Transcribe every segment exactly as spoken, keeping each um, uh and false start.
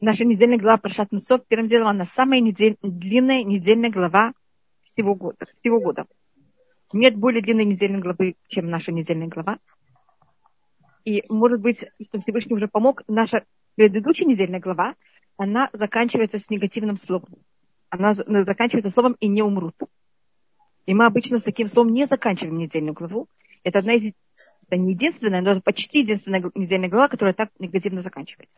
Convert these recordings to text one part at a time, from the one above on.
наша недельная глава Паршат Несов, первым делом, она самая недель, длинная недельная глава всего года, всего года. Нет более длинной недельной главы, чем наша недельная глава. И, может быть, что Всевышний уже помог, наша предыдущая недельная глава, она заканчивается с негативным словом. Она заканчивается словом «и не умрут». И мы обычно с таким словом не заканчиваем недельную главу. Это одна из, это не единственная, но почти единственная недельная глава, которая так негативно заканчивается.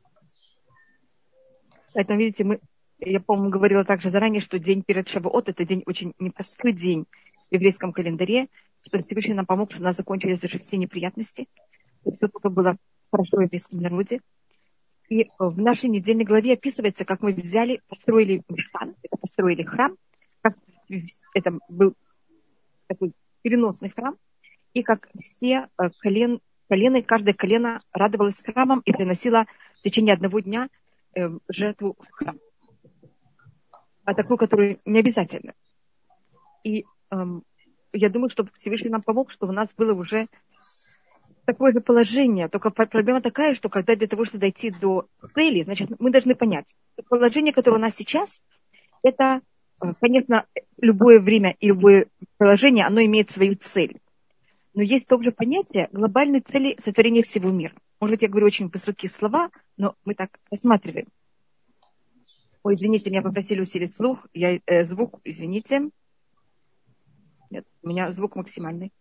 Поэтому, видите, мы, я, по-моему, говорила также заранее, что день перед Шавуот – это день очень непростой день в еврейском календаре, что Всевышний нам помог, что у нас закончились уже все неприятности, и все только было хорошо в еврейском народе. И в нашей недельной главе описывается, как мы взяли, построили мишкан, это построили храм, как это был такой переносный храм, и как все колен, колены, каждое колено радовалось храмом и приносило в течение одного дня э, жертву в храм. А такую, которую не обязательно. И э, я думаю, что Всевышний нам помог, чтобы у нас было уже такое же положение. Только проблема такая, что когда для того, чтобы дойти до цели, значит, мы должны понять, положение, которое у нас сейчас, это, конечно, любое время и любое положение, оно имеет свою цель. Но есть также понятие глобальной цели сотворения всего мира. Может быть, я говорю очень высокие слова, но мы так рассматриваем. Ой, извините, меня попросили усилить слух. Я, э, звук, извините. Нет, у меня звук максимальный.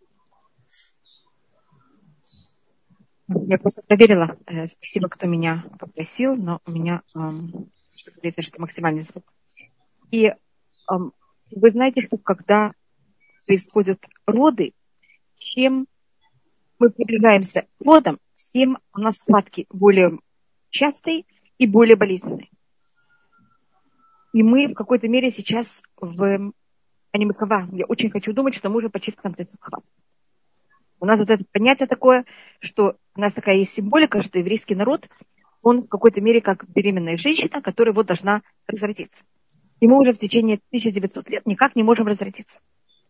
Я просто проверила. Э, спасибо, кто меня попросил, но у меня, эм, что говорится, что максимальный звук. И эм, вы знаете, что когда происходят роды, чем мы приближаемся к родам, тем у нас схватки более частые и более болезненные. И мы в какой-то мере сейчас в Анимыкова. Я очень хочу думать, что мы уже почти в конце схватки. У нас вот это понятие такое, что у нас такая есть символика, что еврейский народ, он в какой-то мере как беременная женщина, которая вот должна разродиться. И мы уже в течение тысячи девятисот лет никак не можем разродиться.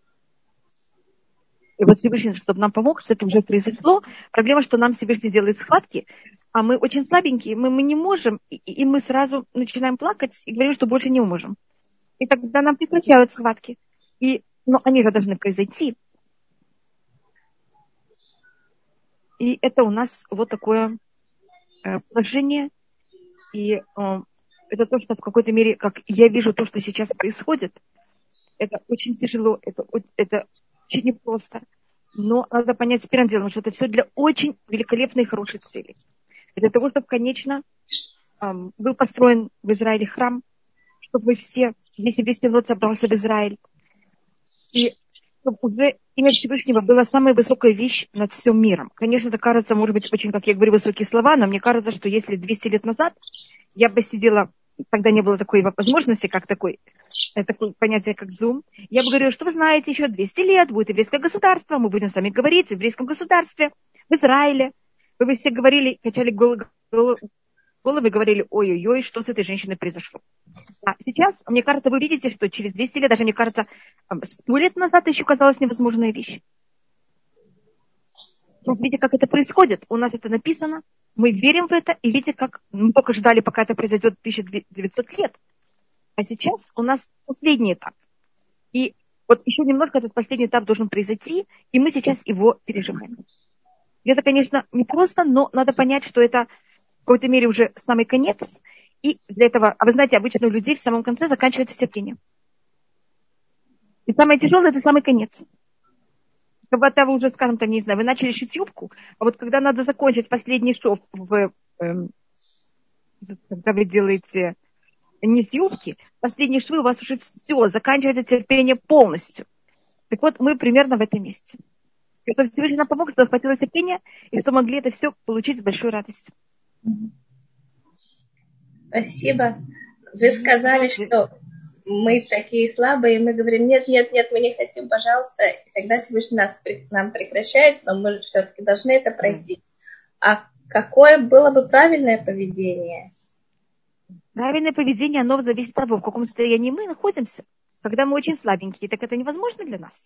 И вот Всевышний, чтобы нам помог, что это уже произошло. Проблема, что нам Всевышний делает схватки, а мы очень слабенькие, мы, мы не можем, и, и мы сразу начинаем плакать и говорим, что больше не можем. И тогда нам прекращают схватки. И, но они же должны произойти. И это у нас вот такое э, положение. И э, это то, что в какой-то мере, как я вижу то, что сейчас происходит, это очень тяжело, это, это очень непросто. Но надо понять первым делом, что это все для очень великолепной и хорошей цели. Для того, чтобы, конечно, эм, был построен в Израиле храм, чтобы мы все, весь еврейский народ собрался в Израиль. И чтобы уже имя Всевышнего была самая высокая вещь над всем миром. Конечно, это кажется, может быть, очень, как я говорю, высокие слова, но мне кажется, что если двести лет назад я бы сидела, тогда не было такой возможности, как такой, такое понятие, как Zoom, я бы говорила, что вы знаете, еще двести лет будет еврейское государство, мы будем с вами говорить в еврейском государстве, в Израиле. Вы бы все говорили, качали головы, головы говорили, ой-ой-ой, что с этой женщиной произошло. А сейчас, мне кажется, вы видите, что через двести лет, даже мне кажется, сто лет назад еще казалась невозможная вещь. Видите, как это происходит. У нас это написано, мы верим в это, и видите, как мы только ждали, пока это произойдет тысяча девятьсот лет. А сейчас у нас последний этап. И вот еще немножко этот последний этап должен произойти, и мы сейчас его переживаем. И это, конечно, непросто, но надо понять, что это в какой-то мере уже самый конец. И для этого, а вы знаете, обычно у людей в самом конце заканчивается терпение. И самое тяжелое – это самый конец. Когда вы уже, скажем, там, не знаю, вы начали шить юбку, а вот когда надо закончить последний шов, в, эм, когда вы делаете низ юбки, последние швы у вас уже все, заканчивается терпение полностью. Так вот, мы примерно в этом месте. И что Всевышний нам помог, что хватило терпения, и что могли это все получить с большой радостью. Спасибо. Вы сказали, что мы такие слабые, и мы говорим, нет, нет, нет, мы не хотим, пожалуйста. И тогда Всевышний нас, нам прекращает, но мы все-таки должны это пройти. А какое было бы правильное поведение? Правильное поведение, оно зависит от того, в каком состоянии мы находимся. Когда мы очень слабенькие, так это невозможно для нас.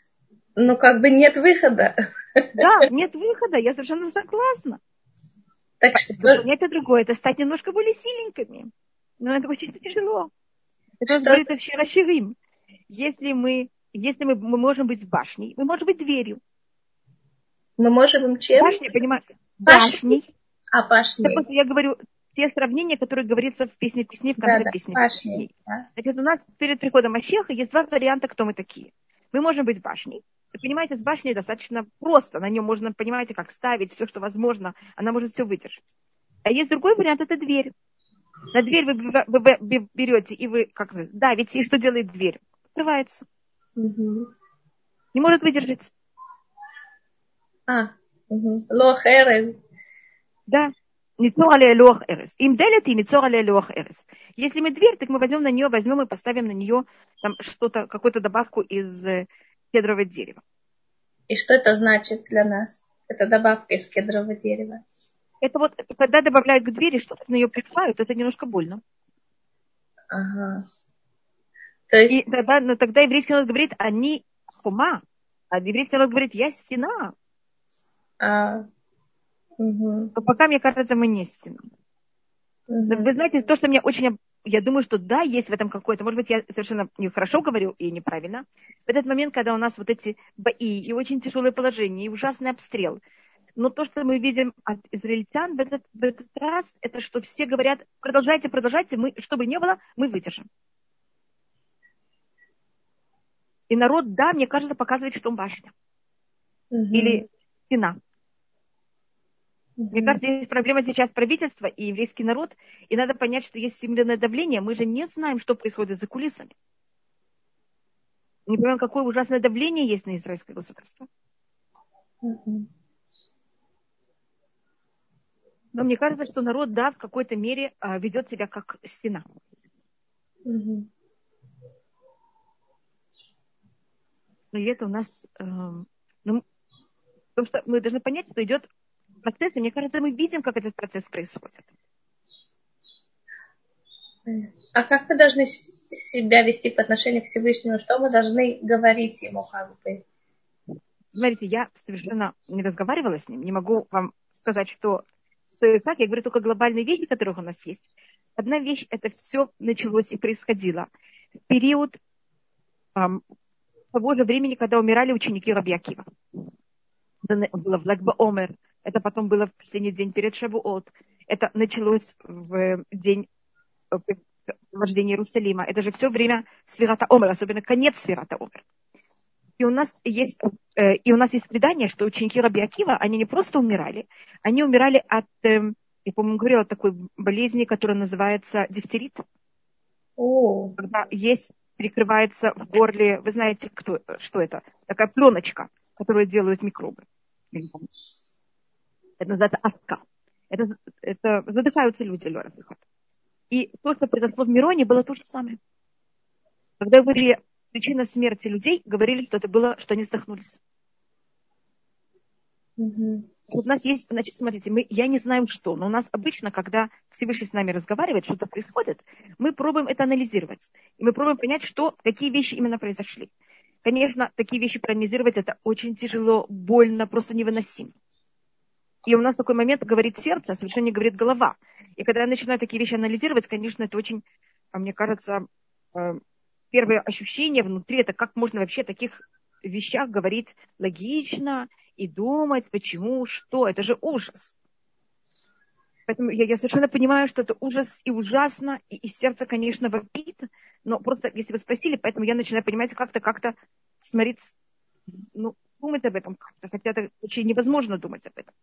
Ну, как бы нет выхода. Да, нет выхода, я совершенно согласна. Так что... Понятие другое, это стать немножко более сильненькими. Но это очень тяжело. Это что? Говорит вообще расширим. Если мы, если мы, мы можем быть башней, мы можем быть дверью. Мы можем быть чем? Башней, понимаете? Башней. А, башней. Так, я говорю, те сравнения, которые говорится в песне песней, в конце да, песни да, песней. Да. Значит, у нас перед приходом Машеха есть два варианта, кто мы такие. Мы можем быть башней. Вы понимаете, с башней достаточно просто. На нем можно, понимаете, как ставить все, что возможно. Она может все выдержать. А есть другой вариант, это дверь. На дверь вы, вы, вы берете, и вы как давите, и что делает дверь? Открывается. Угу. Не может выдержать. А, лох эрез. Да. Ницор алея лох эрез. Им делят и ницор алея лох эрез. Если мы дверь, так мы возьмем на нее, возьмем и поставим на нее там что-то, какую-то добавку из кедрового дерева. И что это значит для нас? Это добавка из кедрового дерева. Это вот, когда добавляют к двери, что-то на нее прикрывают, это немножко больно. Ага. То есть... И тогда, но тогда еврейский народ говорит, они хума, а еврейский народ говорит, я стена. А, угу. Но пока, мне кажется, мы не стена. Угу. Вы знаете, то, что мне очень... Я думаю, что да, есть в этом какое-то... Может быть, я совершенно нехорошо говорю и неправильно. В этот момент, когда у нас вот эти бои, и очень тяжелое положение, и ужасный обстрел. Но то, что мы видим от израильтян в этот, в этот раз, это что все говорят, продолжайте, продолжайте, мы, что бы ни было, мы выдержим. И народ, да, мне кажется, показывает, что он башня. Угу. Или стена. Угу. Мне кажется, есть проблема сейчас правительства и еврейский народ, и надо понять, что есть всемирное давление. Мы же не знаем, что происходит за кулисами. Не понимаем, какое ужасное давление есть на израильское государство. Угу. Но мне кажется, что народ, да, в какой-то мере а, ведет себя как стена. Угу. И это у нас... Э, ну, потому что мы должны понять, что идет процесс, и мне кажется, мы видим, как этот процесс происходит. А как мы должны себя вести по отношению к Всевышнему? Что мы должны говорить ему, как бы? Смотрите, я совершенно не разговаривала с ним, не могу вам сказать, что, что и как. Я говорю только глобальные вещи, которых у нас есть. Одна вещь, это все началось и происходило в период эм, того же времени, когда умирали ученики Раби Акива. Это было в Lag BaOmer, это потом было в последний день перед Шавуот, это началось в день рождения Иерусалима. Это же все время Сфирата Омер, особенно конец Сфирата Омер. И у нас есть, э, и у нас есть предание, что ученики Раби Акива, они не просто умирали, они умирали от, э, я, по-моему, говорила о такой болезни, которая называется дифтерит. О. Когда есть, перекрывается в горле, вы знаете, кто, что это? Такая пленочка, которую делают микробы. Это называется астка. Это, это задыхаются люди, Лора, выход. И то, что произошло в Мироне, было то же самое. Когда говорили причина смерти людей, говорили, что это было, что они задохнулись. Mm-hmm. У нас есть, значит, смотрите, мы, я не знаю что, но у нас обычно, когда Всевышний с нами разговаривает, что-то происходит, мы пробуем это анализировать. И мы пробуем понять, что, какие вещи именно произошли. Конечно, такие вещи проанализировать, это очень тяжело, больно, просто невыносимо. И у нас такой момент говорит сердце, а совершенно не говорит голова. И когда я начинаю такие вещи анализировать, конечно, это очень, мне кажется, первое ощущение внутри, это как можно вообще о таких вещах говорить логично и думать, почему, что. Это же ужас. Поэтому я, я совершенно понимаю, что это ужас и ужасно, и, и сердце, конечно, вопит, но просто, если вы спросили, поэтому я начинаю понимать, как-то, как-то смотреть, ну, думать об этом как-то, хотя это очень невозможно думать об этом.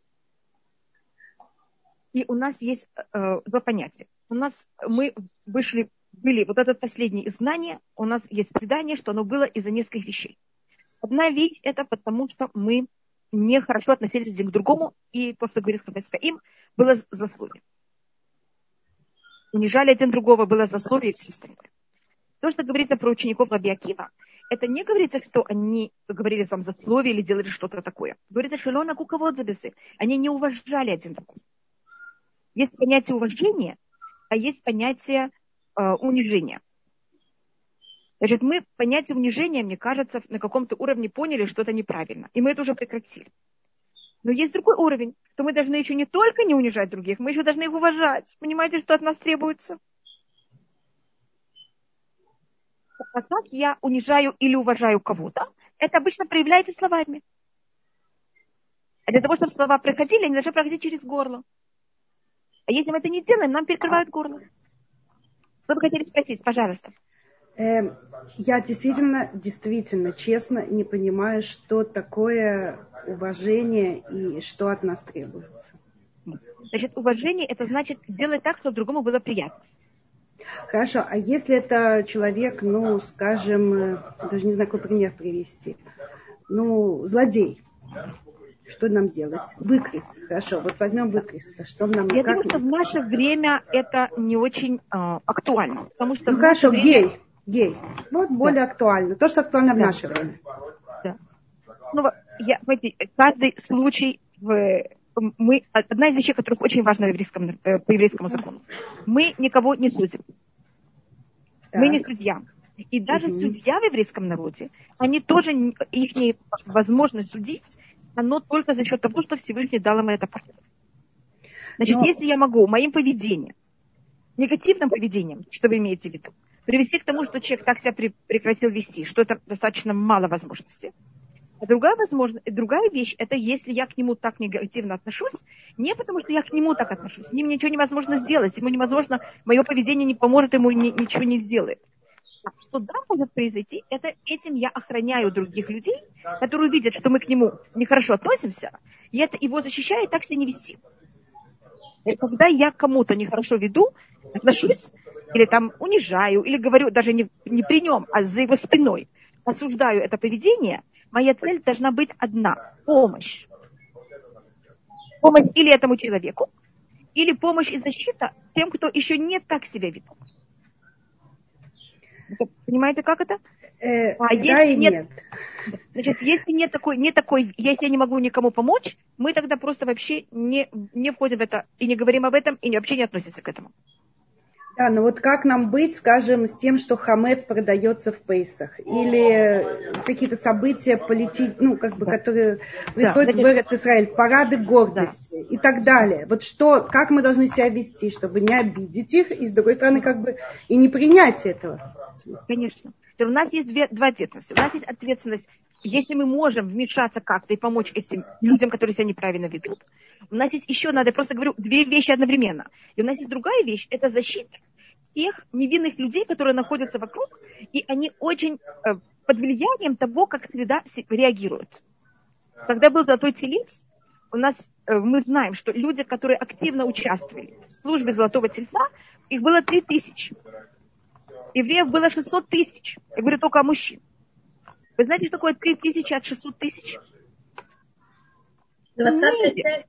И у нас есть э, два понятия. У нас мы вышли, были, вот это последнее изгнание, у нас есть предание, что оно было из-за нескольких вещей. Одна вещь это потому, что мы нехорошо относились один к другому, и то, что говорит Хафец-Хаим, было злословие. Унижали один другого, было злословие и все остальное. То, что говорится про учеников Раби Акива, это не говорится, что они говорили вам злословие или делали что-то такое. Говорится, что лона куковод забесы. Они не уважали один другого. Есть понятие уважения, а есть понятие э, унижения. Значит, мы понятие унижения, мне кажется, на каком-то уровне поняли, что это неправильно. И мы это уже прекратили. Но есть другой уровень, что мы должны еще не только не унижать других, мы еще должны их уважать. Понимаете, что от нас требуется? А как я унижаю или уважаю кого-то, это обычно проявляется словами. А для того, чтобы слова проходили, они должны проходить через горло. А если мы это не делаем, нам перекрывают горло. Что вы хотели спросить? Пожалуйста. Э, я действительно, действительно, честно не понимаю, что такое уважение и что от нас требуется. Значит, уважение, это значит делать так, чтобы другому было приятно. Хорошо, а если это человек, ну, скажем, даже не знаю, какой пример привести, ну, злодей, что нам делать? Выкрест, хорошо, вот возьмем выкрест, что нам... Я как... думаю, что в наше время это не очень э, актуально, потому что... Ну, хорошо, время... гей, гей, вот более да. актуально, то, что актуально да. в наше время. Да. Снова, я, знаете, каждый случай в... Мы, одна из вещей, которых очень важна в еврейском, по еврейскому закону. Мы никого не судим. Так. Мы не судья. И даже угу. судья в еврейском народе, они тоже, их возможность судить, оно только за счет того, что Всевышний дал им это право. Значит, Но... если я могу моим поведением, негативным поведением, что вы имеете в виду, привести к тому, что человек так себя прекратил вести, что это достаточно мало возможностей. А другая, возможность, другая вещь, это если я к нему так негативно отношусь, не потому что я к нему так отношусь, с ним ничего невозможно сделать, ему невозможно, мое поведение не поможет, ему ни, ничего не сделает. А что да, может произойти, это этим я охраняю других людей, которые видят, что мы к нему нехорошо относимся, и это его защищает так себя не вести. И когда я к кому-то нехорошо веду, отношусь, или там унижаю, или говорю даже не, не при нем, а за его спиной, осуждаю это поведение, моя цель должна быть одна – помощь. Помощь или этому человеку, или помощь и защита тем, кто еще не так себя ведет. Понимаете, как это? Э, а да если и нет, нет. Значит, если нет такой, нет такой, если я не могу никому помочь, мы тогда просто вообще не, не входим в это и не говорим об этом, и вообще не относимся к этому. Да, но вот как нам быть, скажем, с тем, что хамец продается в Пейсах? Или какие-то события полити... ну, как бы, да. которые происходят да, в Эрец-Исраэль, парады гордости да. и так далее. Вот что, как мы должны себя вести, чтобы не обидеть их, и с другой стороны, как бы и не принять этого? Конечно. У нас есть две, два ответственности. У нас есть ответственность, если мы можем вмешаться как-то и помочь этим людям, которые себя неправильно ведут. У нас есть еще, надо, я просто говорю, две вещи одновременно. И у нас есть другая вещь, это защита тех невинных людей, которые находятся вокруг, и они очень э, под влиянием того, как среда реагирует. Когда был Золотой Телец, у нас, э, мы знаем, что люди, которые активно участвовали в службе Золотого Тельца, их было три тысячи. Евреев было шестьсот тысяч. Я говорю только о мужчин. Вы знаете, что такое три тысячи от шестисот тысяч? двадцать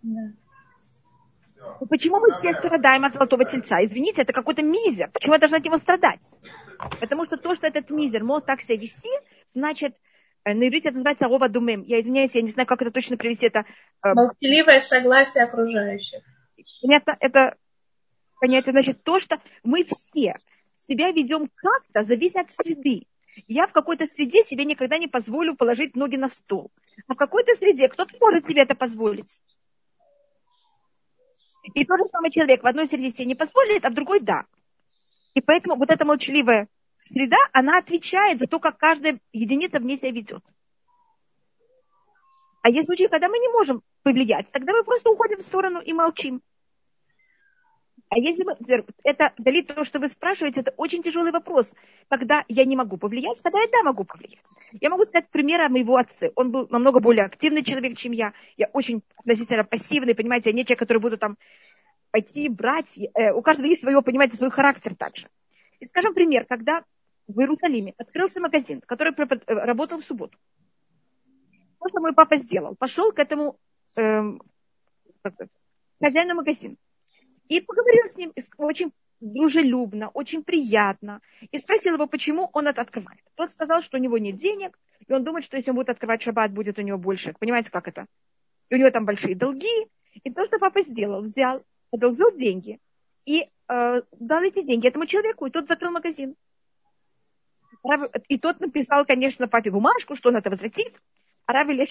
Почему мы все страдаем от Золотого Тельца? Извините, это какой-то мизер. Почему я должна от него страдать? Потому что то, что этот мизер может так себя вести, значит, на иврите это называется ова думем. Я извиняюсь, я не знаю, как это точно привести. Это молчаливое согласие окружающих. Понятно? Это понятие, значит, то, что мы все себя ведем как-то, зависит от среды. Я в какой-то среде себе никогда не позволю положить ноги на стол. А в какой-то среде кто-то может себе это позволить. И тот же самый человек в одной среде себе не позволит, а в другой да. И поэтому вот эта молчаливая среда, она отвечает за то, как каждая единица в ней себя ведет. А есть случаи, когда мы не можем повлиять, тогда мы просто уходим в сторону и молчим. А если мы, это, Далит, то, что вы спрашиваете, это очень тяжелый вопрос. Когда я не могу повлиять, когда я да могу повлиять. Я могу сказать пример о моего отце. Он был намного более активный человек, чем я. Я очень относительно пассивный, понимаете, я не человек, который буду там пойти, брать. У каждого есть свой, понимаете, свой характер также. И скажем пример, когда в Иерусалиме открылся магазин, который работал в субботу. То, что мой папа сделал, пошел к этому эм, хозяину магазина. И поговорил с ним очень дружелюбно, очень приятно. И спросил его, почему он это открывает. Тот сказал, что у него нет денег, и он думает, что если он будет открывать шаббат, будет у него больше. Понимаете, как это? И у него там большие долги. И то, что папа сделал, взял, одолжил деньги и э, дал эти деньги этому человеку, и тот закрыл магазин. И тот написал, конечно, папе бумажку, что он это возвратит. А Рав Элиашив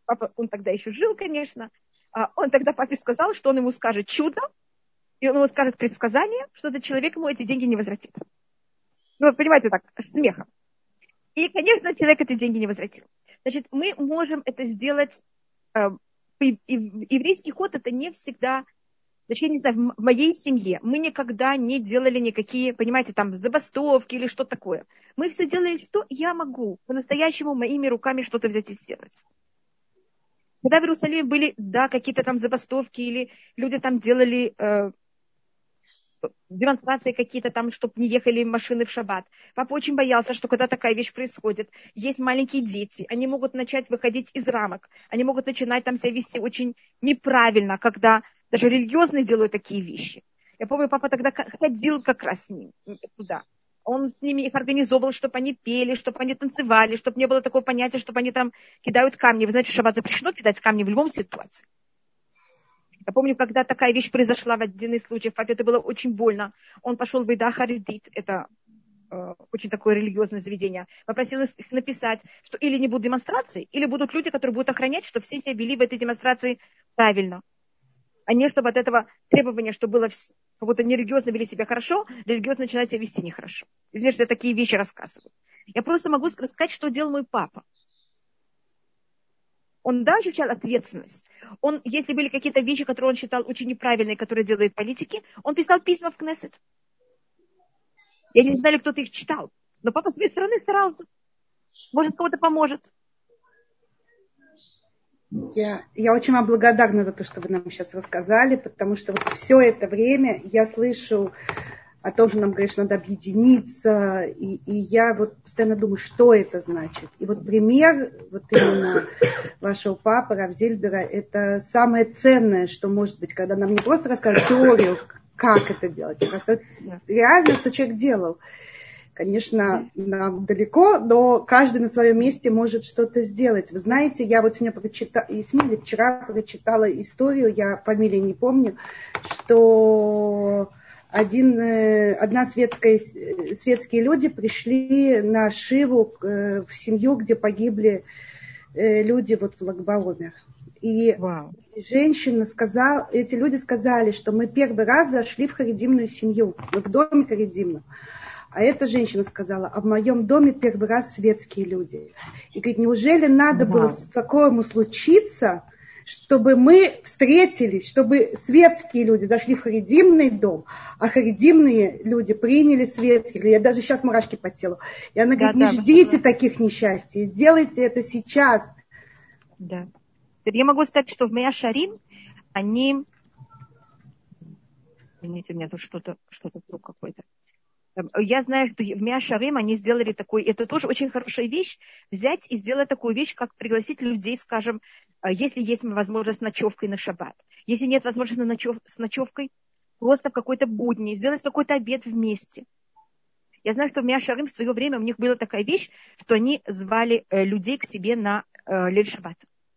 Папа, он тогда еще жил, конечно. Он тогда папе сказал, что он ему скажет чудо, и он ему скажет предсказание, что этот человек ему эти деньги не возвратит. Ну, понимаете, так, с смехом. И, конечно, человек эти деньги не возвратил. Значит, мы можем это сделать. Э, еврейский код это не всегда, значит, я не знаю, в моей семье мы никогда не делали никакие, понимаете, там, забастовки или что такое. Мы все делали, что я могу по-настоящему моими руками что-то взять и сделать. Когда в Иерусалиме были, да, какие-то там забастовки, или люди там делали э, демонстрации какие-то там, чтобы не ехали машины в шаббат. Папа очень боялся, что когда такая вещь происходит, есть маленькие дети, они могут начать выходить из рамок, они могут начинать там себя вести очень неправильно, когда даже религиозные делают такие вещи. Я помню, папа тогда ходил как раз с ним туда. Он с ними их организовывал, чтобы они пели, чтобы они танцевали, чтобы не было такого понятия, чтобы они там кидают камни. Вы знаете, в шаббат запрещено кидать камни в любом ситуации. Я помню, когда такая вещь произошла в один из случаев, папе это было очень больно. Он пошел в Ида Харидит, это э, очень такое религиозное заведение. Попросил их написать, что или не будут демонстрации, или будут люди, которые будут охранять, что все себя вели в этой демонстрации правильно. А не чтобы от этого требования, что было как будто нерелигиозно вели себя хорошо, религиозно начинают себя вести нехорошо. Извините, что я такие вещи рассказываю. Я просто могу рассказать, что делал мой папа. Он, да, ощущал ответственность. Он, если были какие-то вещи, которые он считал очень неправильные, которые делают политики, он писал письма в Кнессет. Я не знаю, кто-то их читал. Но папа с своей стороны старался. Может, кому-то поможет. Я, я очень вам благодарна за то, что вы нам сейчас рассказали, потому что вот все это время я слышу о том, что нам, конечно, надо объединиться, и, и я вот постоянно думаю, что это значит. И вот пример вот именно вашего папы, Рав Зильбера, это самое ценное, что может быть, когда нам не просто рассказывают теорию, как это делать, а рассказывают реально, что человек делал. Конечно, нам далеко, но каждый на своем месте может что-то сделать. Вы знаете, я вот сегодня прочитала, и сегодня, вчера прочитала историю, я фамилии не помню, что один, одна светская, светские люди пришли на шиву в семью, где погибли люди вот в Лагбаумер. И wow. женщина сказала, эти люди сказали, что мы первый раз зашли в харидимную семью, в доме харидимном. А эта женщина сказала, а в моем доме первый раз светские люди. И говорит, неужели надо wow. было такому случиться, чтобы мы встретились, чтобы светские люди зашли в харидимный дом, а харидимные люди приняли светских. Я даже сейчас мурашки по телу. И она говорит, да, не да, ждите да. таких несчастий, сделайте это сейчас. Да. Я могу сказать, что в Меа-Шарим они... Извините, у меня тут что-то, что-то вдруг какой-то. Я знаю, что в Меа-Шарим они сделали такой, это тоже очень хорошая вещь, взять и сделать такую вещь, как пригласить людей, скажем, если есть возможность с ночевкой на шаббат. Если нет возможности на ночев, с ночевкой, просто в какой-то будни, сделать какой-то обед вместе. Я знаю, что в Меа-Шарим в свое время у них была такая вещь, что они звали людей к себе на э, Лель-Шаббат.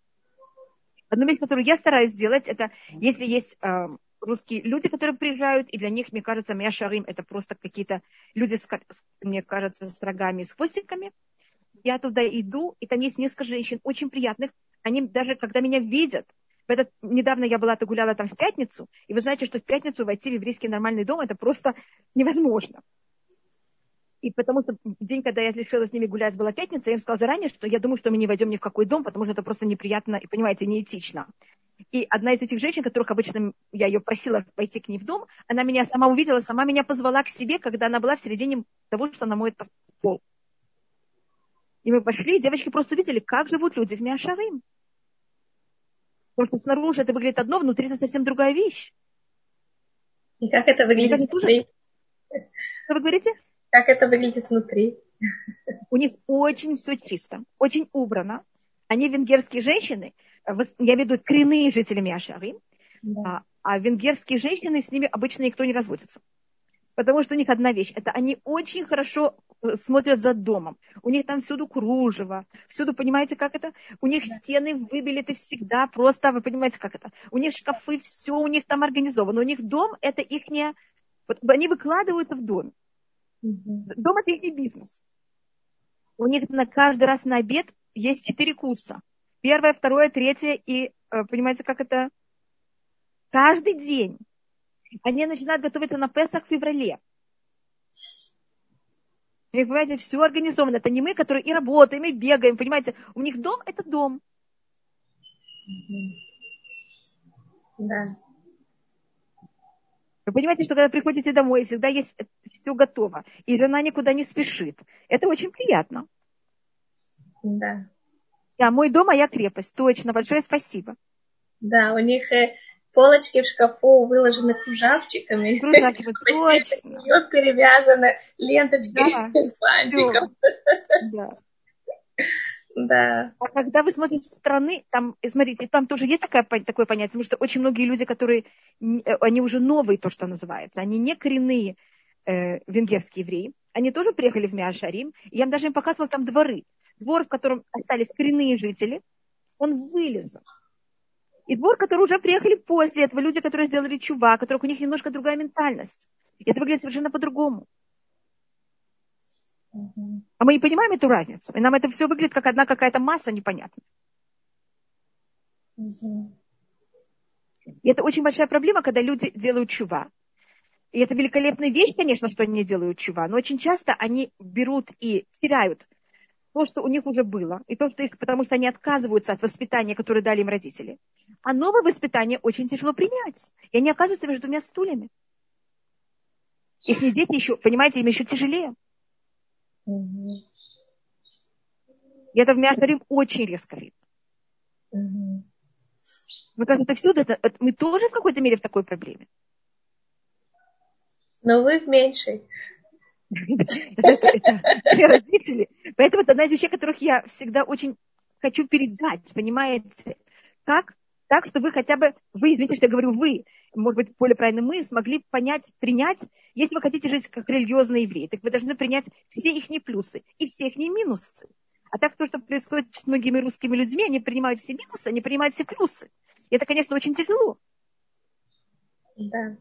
Одну вещь, которую я стараюсь сделать, это если есть... Э, русские люди, которые приезжают, и для них, мне кажется, Меа-Шарим это просто какие-то люди, с, мне кажется, с рогами, с хвостиками. Я туда иду, и там есть несколько женщин, очень приятных. Они даже, когда меня видят, в этот, недавно я была, гуляла там в пятницу, и вы знаете, что в пятницу войти в еврейский нормальный дом, это просто невозможно. И потому что день, когда я решила с ними гулять, была пятница, я им сказала заранее, что я думаю, что мы не войдем ни в какой дом, потому что это просто неприятно и, понимаете, неэтично. И одна из этих женщин, которых обычно я ее просила пойти к ней в дом, она меня сама увидела, сама меня позвала к себе, когда она была в середине того, что она моет пол. И мы пошли, и девочки просто увидели, как живут люди в Меа-Шарим. Потому что снаружи это выглядит одно, внутри это совсем другая вещь. И как это выглядит внутри? Что вы говорите? Как это выглядит внутри? У них очень все чисто, очень убрано. Они венгерские женщины, я имею в виду коренные жители Меа-Шарим, да. а, а венгерские женщины, с ними обычно никто не разводится. Потому что у них одна вещь, это они очень хорошо смотрят за домом. У них там всюду кружево, всюду, понимаете, как это? У них да. стены выбелиты всегда, просто, вы понимаете, как это? У них шкафы, все у них там организовано. У них дом, это их не... Вот, они выкладываются в доме. Mm-hmm. Дом это их не бизнес. У них на каждый раз на обед есть четыре курса. Первое, второе, третье. И понимаете, как это? Каждый день. Они начинают готовиться на Песах в феврале. И, понимаете, все организовано. Это не мы, которые и работаем, и бегаем. Понимаете, у них дом – это дом. Да. Вы понимаете, что когда приходите домой, всегда есть все готово. И жена никуда не спешит. Это очень приятно. Да. Да, мой дом, моя крепость. Точно. Большое спасибо. Да, у них полочки в шкафу выложены кружавчиками. Кружавчиками, точно. Ее перевязаны ленточкой с бантиком. Да. Да. А когда вы смотрите со стороны, там, смотрите, там тоже есть такое, такое понятие, потому что очень многие люди, которые, они уже новые, то, что называется, они не коренные э, венгерские евреи, они тоже приехали в Меа-Шарим, и я им даже им показывала там дворы. Двор, в котором остались коренные жители, он вылезан. И двор, который уже приехали после этого, люди, которые сделали чува, у которых у них немножко другая ментальность. И это выглядит совершенно по-другому. Uh-huh. А мы не понимаем эту разницу. И нам это все выглядит как одна какая-то масса непонятная. Uh-huh. И это очень большая проблема, когда люди делают чува. И это великолепная вещь, конечно, что они делают чува, но очень часто они берут и теряют то, что у них уже было, и то, что их, потому что они отказываются от воспитания, которое дали им родители. А новое воспитание очень тяжело принять. И они оказываются между двумя стульями. Их дети еще, понимаете, им еще тяжелее. Mm-hmm. И это в Меа-Шарим очень резко видно. Mm-hmm. Мне кажется, всюду это, это, мы тоже в какой-то мере в такой проблеме. Но вы в меньшей. Это родители. Поэтому это одна из вещей, которых я всегда очень хочу передать, понимаете? Как? Так, что вы хотя бы, вы, извините, что я говорю вы, может быть, более правильно мы, смогли понять, принять, если вы хотите жить как религиозные евреи, так вы должны принять все их плюсы и все их минусы. А так то, что происходит с многими русскими людьми, они принимают все минусы, они принимают все плюсы. И это, конечно, очень тяжело. Да.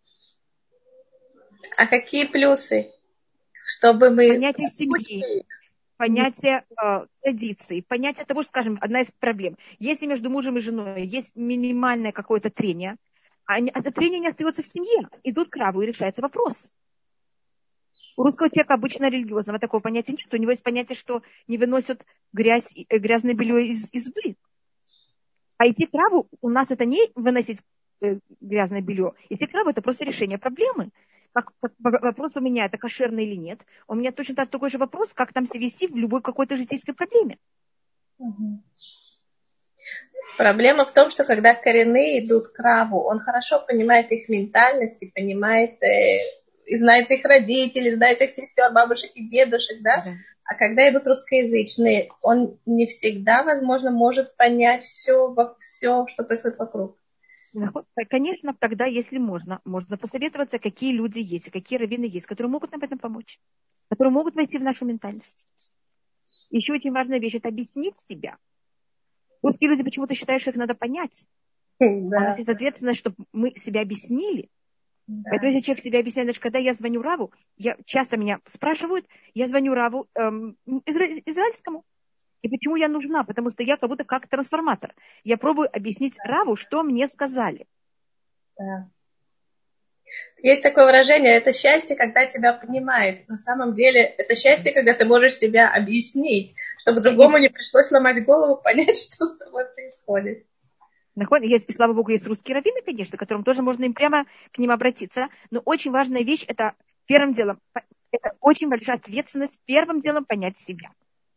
А какие плюсы? Чтобы мы... Понятие семьи, понятие э, традиций, понятие того, что, скажем, одна из проблем. Если между мужем и женой есть минимальное какое-то трение, а это трение не остается в семье, идут к раву и решается вопрос. У русского человека обычно религиозного такого понятия нет. У него есть понятие, что не выносят грязь, грязное белье из избы. А идти к раву, у нас это не выносить э, грязное белье. Идти к раву — это просто решение проблемы. Как, как вопрос у меня, это кошерно или нет. У меня точно так, такой же вопрос, как там себя вести в любой какой-то житейской проблеме. Угу. Проблема в том, что когда коренные идут к раву, он хорошо понимает их ментальность и понимает, э, и знает их родителей, знает их сестер, бабушек и дедушек, да? Да. А когда идут русскоязычные, он не всегда, возможно, может понять все, все, что происходит вокруг. Конечно, тогда, если можно, можно посоветоваться, какие люди есть, какие раввины есть, которые могут нам в этом помочь, которые могут войти в нашу ментальность. Еще очень важная вещь – это объяснить себя. Русские люди почему-то считают, что их надо понять. Да. У нас есть ответственность, чтобы мы себя объяснили. Да. Поэтому, если человек себя объясняет, значит, когда я звоню раву, я, часто меня спрашивают, я звоню раву эм, изра- израильскому. И почему я нужна? Потому что я как будто как трансформатор. Я пробую объяснить раву, что мне сказали. Да. Есть такое выражение, это счастье, когда тебя понимают. На самом деле, это счастье, когда ты можешь себя объяснить, чтобы другому не пришлось ломать голову, понять, что с тобой происходит. Есть, и слава богу, есть русские раввины, конечно, к которым тоже можно им прямо к ним обратиться. Но очень важная вещь, это первым делом, это очень большая ответственность первым делом понять себя.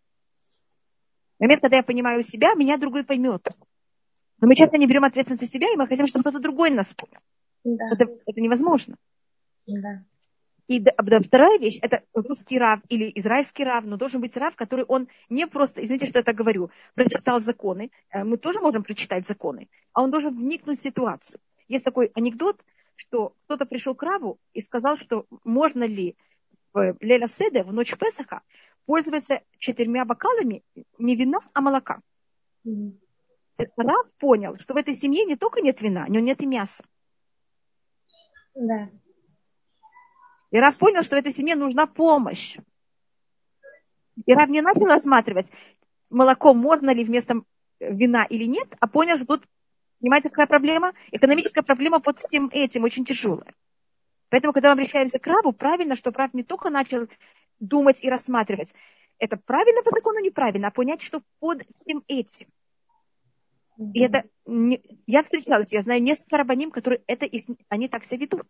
В момент, когда я понимаю себя, меня другой поймет. Но мы часто не берем ответственность за себя, и мы хотим, чтобы кто-то другой нас понял. Да. Это, это невозможно. Да. И да, да, вторая вещь, это русский рав или израильский рав, но должен быть рав, который он не просто, извините, что я так говорю, прочитал законы, мы тоже можем прочитать законы, а он должен вникнуть в ситуацию. Есть такой анекдот, что кто-то пришел к раву и сказал, что можно ли в Лейла Седер, в ночь Песаха, пользоваться четырьмя бокалами не вина, а молока. Mm-hmm. Рав понял, что в этой семье не только нет вина, но нет и мяса. Да. И Рав понял, что в этой семье нужна помощь. И Рав не начал рассматривать, молоко можно ли вместо вина или нет, а понял, что тут, понимаете, какая проблема? Экономическая проблема под всем этим очень тяжелая. Поэтому, когда мы обращаемся к Раву, правильно, что Рав не только начал думать и рассматривать, это правильно по закону, неправильно, а понять, что под всем этим. И это не, я встречалась, я знаю несколько рабаним, которые это их, они так себя ведут.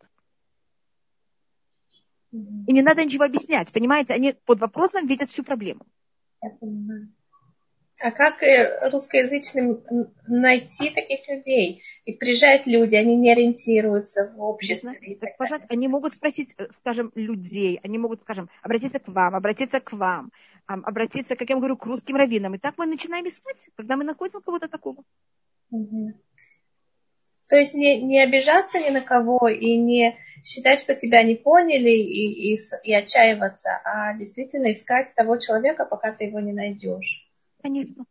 И не надо ничего объяснять, понимаете, они под вопросом видят всю проблему. Я понимаю. А как русскоязычным найти таких людей? Ведь приезжают люди, они не ориентируются в обществе. Так, пожалуйста, они могут спросить, скажем, людей, они могут, скажем, обратиться к вам, обратиться к вам, обратиться, как я говорю, к русским раввинам. И так мы начинаем искать, когда мы находим кого-то такого. Угу. То есть не, не обижаться ни на кого и не считать, что тебя не поняли и, и, и отчаиваться, а действительно искать того человека, пока ты его не найдешь. Конечно.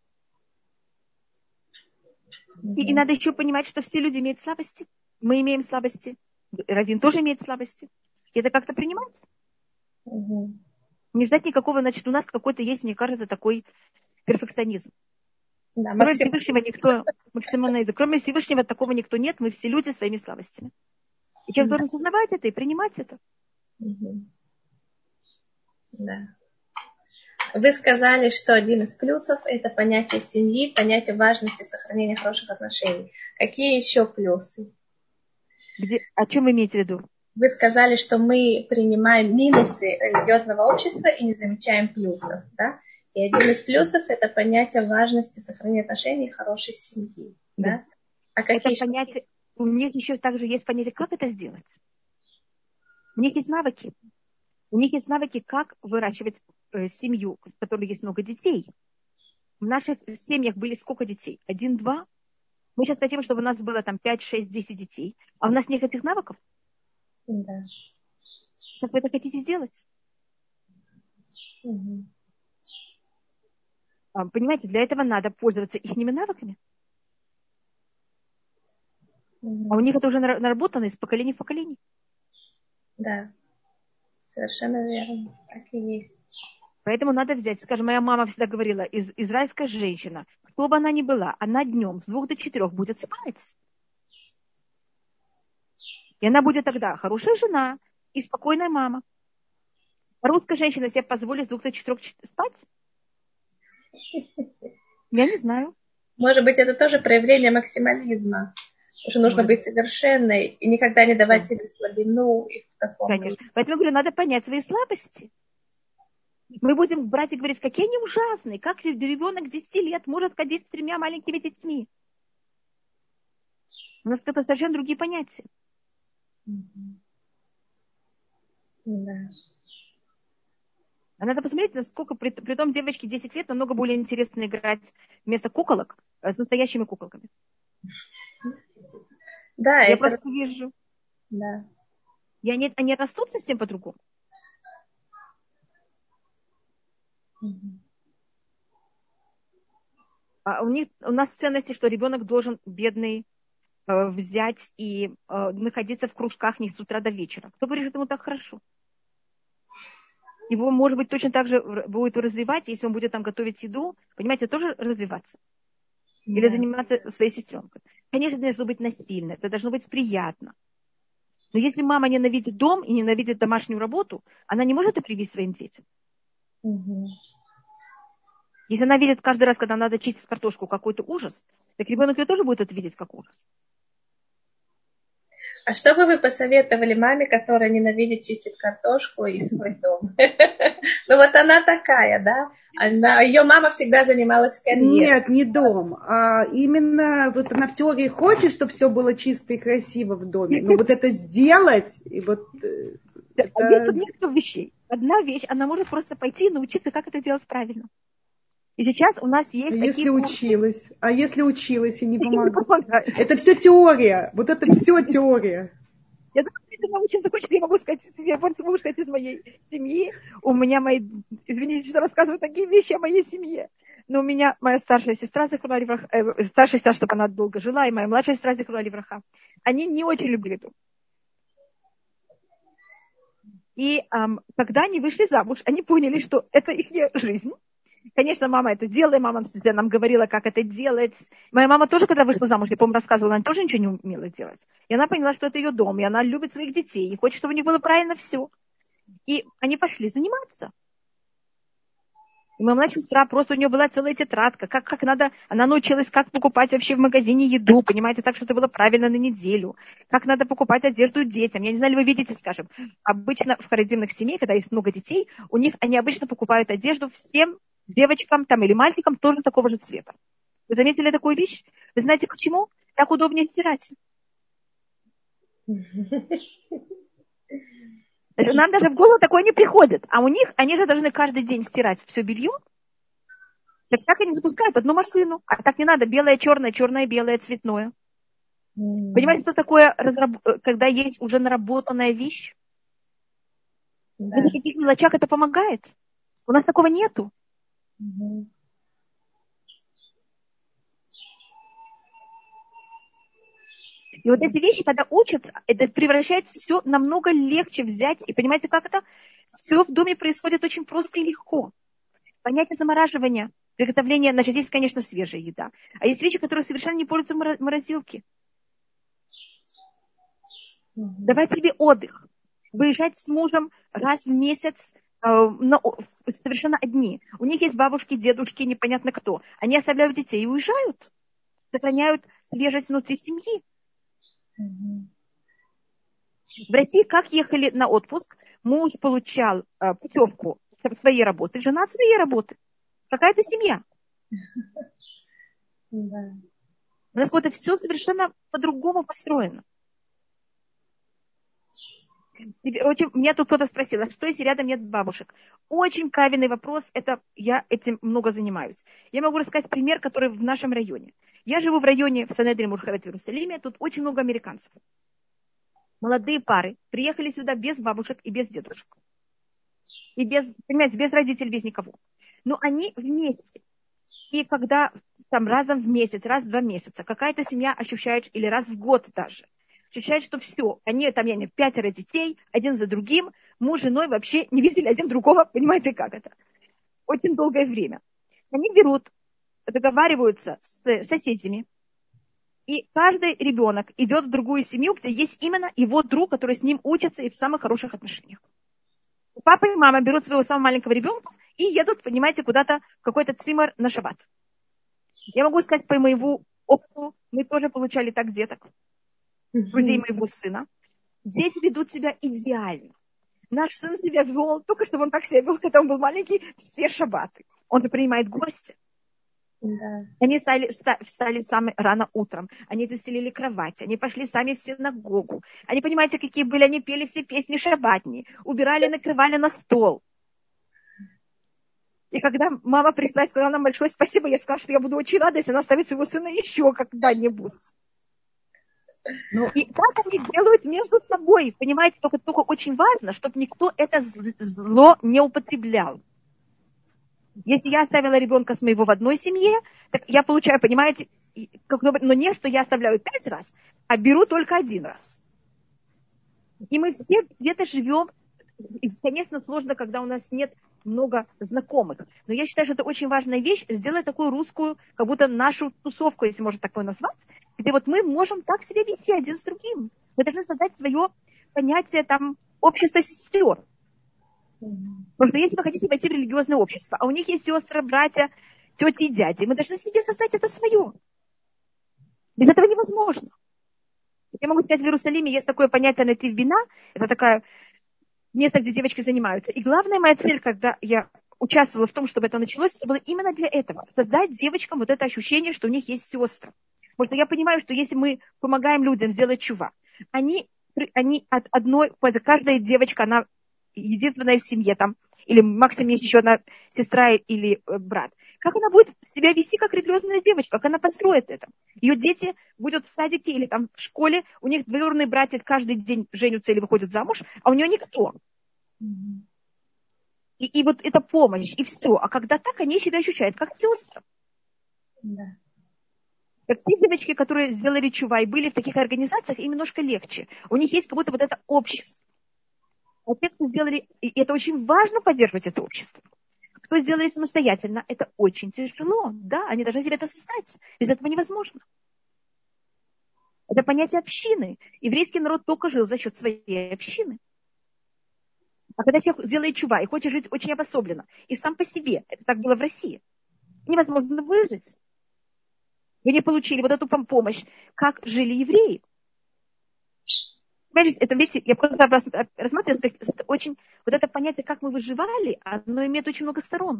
Mm-hmm. И, и надо еще понимать, что все люди имеют слабости. Мы имеем слабости. Раввин тоже имеет слабости. И это как-то принимать. Mm-hmm. Не ждать никакого, значит, у нас какой-то есть, мне кажется, такой перфекционизм. Да, кроме максим... Всевышнего никто, максимально язык, кроме Всевышнего такого никто нет, мы все люди своими слабостями. И человек да. должен сознавать это и принимать это. Mm-hmm. Да. Вы сказали, что один из плюсов – это понятие семьи, понятие важности сохранения хороших отношений. Какие еще плюсы? Где, о чем вы имеете в виду? Вы сказали, что мы принимаем минусы религиозного общества и не замечаем плюсов. Да? И один из плюсов – это понятие важности сохранения отношений и хорошей семьи. Да? Да. А какие это еще? Понятие, у них еще также есть понятие, как это сделать. У них есть навыки. У них есть навыки, как выращивать э, семью, в которой есть много детей. В наших семьях были сколько детей? Один-два. Мы сейчас хотим, чтобы у нас было там пять, шесть, десять детей. А у нас нет этих навыков. Да. Как вы это хотите сделать? Угу. А, понимаете, для этого надо пользоваться их навыками. Угу. А у них это уже наработано из поколения в поколение. Да. Совершенно верно. Так и есть. Поэтому надо взять, скажем, моя мама всегда говорила, из, израильская женщина, кто бы она ни была, она днем с двух до четырех будет спать. И она будет тогда хорошая жена и спокойная мама. А русская женщина себе позволит с двух до четырех спать? Я не знаю. Может быть, это тоже проявление максимализма. Потому что нужно быть совершенной и никогда не давать себе слабину. И в таком Конечно. Поэтому я говорю, надо понять свои слабости. Мы будем брать и говорить, какие они ужасные. Как ребенок десяти лет может ходить с тремя маленькими детьми? У нас это совершенно другие понятия. Да. А надо посмотреть, насколько при, при том девочке десять лет намного более интересно играть вместо куколок с настоящими куколками. Да, я это... просто вижу. Да. И они, они растут совсем по-другому. Угу. А у них, у нас в ценности, что ребенок должен бедный э, взять и э, находиться в кружках не с утра до вечера. Кто говорит, что ему так хорошо? Его, может быть, точно так же будет развивать, если он будет там готовить еду, понимаете, тоже развиваться. Или да. заниматься своей сестренкой. Конечно, это должно быть насильно, это должно быть приятно. Но если мама ненавидит дом и ненавидит домашнюю работу, она не может это привить своим детям. Угу. Если она видит каждый раз, когда надо чистить картошку, какой-то ужас, так ребенок ее тоже будет это видеть как ужас. А что бы вы посоветовали маме, которая ненавидит чистить картошку и свой дом? Ну вот она такая, да? Она, ее мама всегда занималась карьерой. Нет, не дом, а именно вот она в теории хочет, чтобы все было чисто и красиво в доме. Но вот это сделать, и вот... Это... А есть тут несколько вещей. Одна вещь, она может просто пойти и научиться, как это делать правильно. И сейчас у нас есть а такие если курсы. училась? А если училась и не помогает? Это все теория. Вот это все теория. Я думаю, что это очень закончить. Я могу сказать, я могу сказать из моей семьи. У меня мои, извините, что рассказываю такие вещи о моей семье. Но у меня моя старшая сестра, Зихруна Ливраха, э, старшая сестра, чтобы она долго жила, и моя младшая сестра, Зихруна Ливраха, они не очень любили дом. И эм, когда они вышли замуж, они поняли, что это их жизнь. Конечно, мама это делает, мама нам говорила, как это делать. Моя мама тоже, когда вышла замуж, я, по-моему, рассказывала, она тоже ничего не умела делать. И она поняла, что это ее дом, и она любит своих детей, и хочет, чтобы у них было правильно все. И они пошли заниматься. И моя младшая сестра, просто у нее была целая тетрадка, как, как надо, она научилась, как покупать вообще в магазине еду, понимаете, так, чтобы это было правильно на неделю, как надо покупать одежду детям. Я не знаю, ли вы видите, скажем, обычно в харидимных семьях, когда есть много детей, у них, они обычно покупают одежду всем девочкам там, или мальчикам тоже такого же цвета. Вы заметили такую вещь? Вы знаете почему? Так удобнее стирать. Значит, нам даже в голову такое не приходит. А у них, они же должны каждый день стирать все белье. Так как они запускают одну машину? А так не надо. Белое, черное, черное, белое, цветное. Mm. Понимаете, что такое, разраб... когда есть уже наработанная вещь? Да. На таких мелочах это помогает. У нас такого нету. Mm-hmm. И вот эти вещи, когда учатся, это превращает все намного легче взять. И понимаете, как это? Все в доме происходит очень просто и легко. Понятие замораживания, приготовления, значит, есть, конечно, свежая еда. А есть вещи, которые совершенно не пользуются в морозилке. Mm-hmm. Давать себе отдых. Выезжать с мужем раз в месяц э, на, совершенно одни. У них есть бабушки, дедушки, непонятно кто. Они оставляют детей и уезжают. Сохраняют свежесть внутри семьи. В России как ехали на отпуск, муж получал э, путевку своей работы, жена от своей работы. Какая-то семья. Да. У нас это все совершенно по-другому построено. Очень, меня тут кто-то спросил, а что если рядом нет бабушек? Очень правильный вопрос, это я этим много занимаюсь. Я могу рассказать пример, который в нашем районе. Я живу в районе в Санедре Мурхавет в Иерусалиме, тут очень много американцев. Молодые пары приехали сюда без бабушек и без дедушек. И без, понимаете, без родителей, без никого. Но они вместе. И когда там разом в месяц, раз в два месяца какая-то семья ощущает, или раз в год даже, ощущает, что все, они там, я не знаю, пятеро детей, один за другим, муж с женой вообще не видели один другого, понимаете, как это? Очень долгое время. Они берут, договариваются с соседями, и каждый ребенок идет в другую семью, где есть именно его друг, который с ним учится и в самых хороших отношениях. Папа и мама берут своего самого маленького ребенка и едут, понимаете, куда-то в какой-то циммер на шаббат. Я могу сказать, по моему опыту, мы тоже получали так деток, друзей моего сына. Дети ведут себя идеально. Наш сын себя вел, только чтобы он так себя вел, когда он был маленький, все шаббаты. Он же принимает гостя. Да. Они встали, встали сами рано утром, они застелили кровать, они пошли сами в синагогу. Они, понимаете, какие были, они пели все песни шаббатни, убирали, накрывали на стол. И когда мама пришла и сказала нам большое спасибо, я сказала, что я буду очень рада, если она оставит своего сына еще когда-нибудь. Ну, и так они делают между собой, понимаете, только, только очень важно, чтобы никто это зло не употреблял. Если я оставила ребенка с моего в одной семье, так я получаю, понимаете, но не, что я оставляю пять раз, а беру только один раз. И мы все где-то живем, и, конечно, сложно, когда у нас нет много знакомых. Но я считаю, что это очень важная вещь, сделать такую русскую, как будто нашу тусовку, если можно такое назвать, где вот мы можем так себя вести один с другим. Мы должны создать свое понятие там общества сестер. Потому что если вы хотите войти в религиозное общество, а у них есть сестры, братья, тети и дяди, мы должны себе создать это свое. Без этого невозможно. Я могу сказать, в Иерусалиме есть такое понятие «найти вина». Это такое место, где девочки занимаются. И главная моя цель, когда я участвовала в том, чтобы это началось, это было именно для этого. Создать девочкам вот это ощущение, что у них есть сестры. Потому что я понимаю, что если мы помогаем людям сделать чува, они, они от одной, каждая девочка, она единственная в семье там, или максимум есть еще одна сестра или брат. Как она будет себя вести как религиозная девочка, как она построит это? Ее дети будут в садике или там в школе, у них двоюродные братья каждый день женятся или выходят замуж, а у нее никто. Mm-hmm. И, и вот это помощь, и все. А когда так, они себя ощущают как сестры. Yeah. Как те девочки, которые сделали чува и были в таких организациях, им немножко легче. У них есть как будто вот это общество. А те, кто сделали, и это очень важно поддерживать это общество. кто сделает самостоятельно, это очень тяжело. Да, они должны себе это осознать. Без этого невозможно. Это понятие общины. Еврейский народ только жил за счет своей общины. А когда человек делает чува и хочет жить очень обособленно, и сам по себе, это так было в России, невозможно выжить. Вы не получили вот эту помощь, как жили евреи. Понимаете, это, видите, я просто рассматриваю, это очень, вот это понятие, как мы выживали, оно имеет очень много сторон.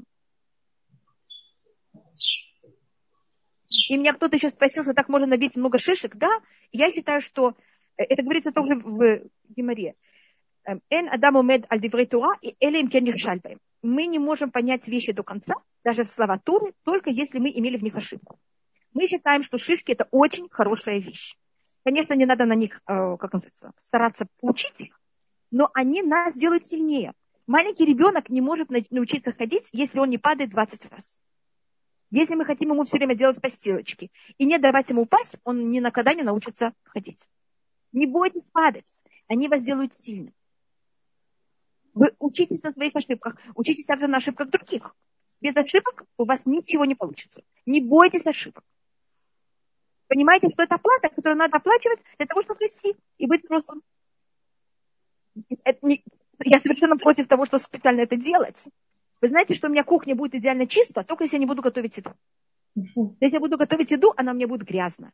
И меня кто-то еще спросил, что так можно набить много шишек. Да, я считаю, что это говорится тоже в Гемаре. «Эн адам умед аль диврей Тора, и эле им кен нихшаль бэм». Мы не можем понять вещи до конца, даже в слова Торы, только если мы имели в них ошибку. Мы считаем, что шишки – это очень хорошая вещь. Конечно, не надо на них, как называется, стараться поучить их, но они нас делают сильнее. Маленький ребенок не может научиться ходить, если он не падает двадцать раз. Если мы хотим ему все время делать постилочки и не давать ему упасть, он никогда не научится ходить. Не бойтесь падать, они вас делают сильным. Вы учитесь на своих ошибках, учитесь также на ошибках других. Без ошибок у вас ничего не получится. Не бойтесь ошибок. Понимаете, что это оплата, которую надо оплачивать для того, чтобы расти и быть взрослым. Не... Я совершенно против того, что специально это делать. Вы знаете, что у меня кухня будет идеально чисто, только если я не буду готовить еду. Если я буду готовить еду, она у меня будет грязная.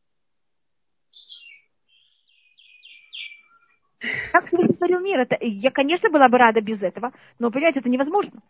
Как Всевышний сотворил мир? Это, я, конечно, была бы рада без этого, но, понимаете, это невозможно.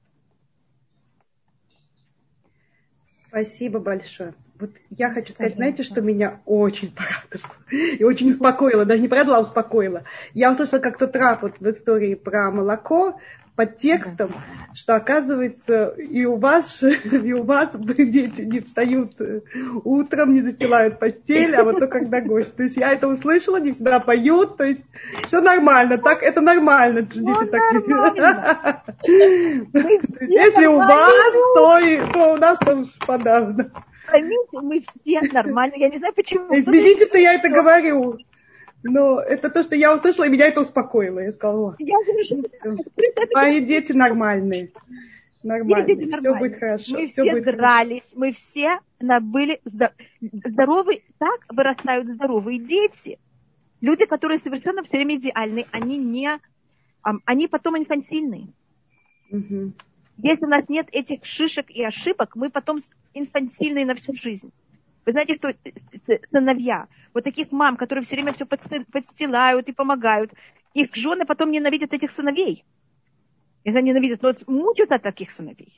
Спасибо большое. Вот я хочу сказать, знаете, что меня очень порадовало и очень успокоило, даже не порадовало, а успокоило. Я услышала как тот Рав вот в истории про молоко под текстом, да. Что оказывается и у вас, и у вас дети не встают утром, не застилают постель, а вот то когда гость. То есть я это услышала, не всегда поют, то есть все нормально, так это нормально. Дети так. Если у вас, то, и, то у нас то уж подавно. Поймите, мы все нормально. Я не знаю, почему. Извините, что я это говорю. Но это то, что я услышала, и меня это успокоило. Я сказала, я мои дети нормальные. Нормальные. Дети все будет хорошо. Мы все, все будет дрались, хорошо. Мы все были здоровы. Так вырастают здоровые дети. Люди, которые совершенно все время идеальны, они не, они потом инфантильные. Угу. Если у нас нет этих шишек и ошибок, мы потом инфантильные на всю жизнь. Вы знаете, что сыновья, вот таких мам, которые все время все подстилают и помогают, их жены потом ненавидят этих сыновей. Если они ненавидят, то мучают от таких сыновей.